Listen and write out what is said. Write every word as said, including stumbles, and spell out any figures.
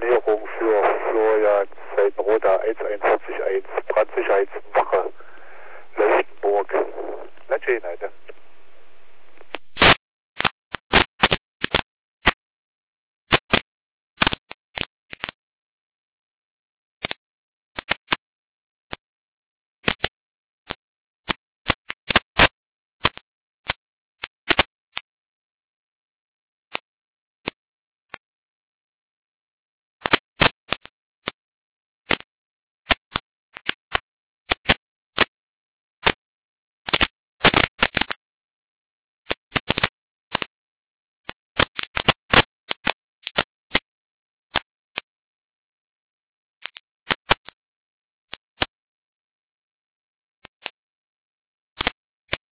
Positionierung für Florian Seitenroda eins eins eins, Brandsicherheitswache, Leuchtenburg. Na schön, Alter.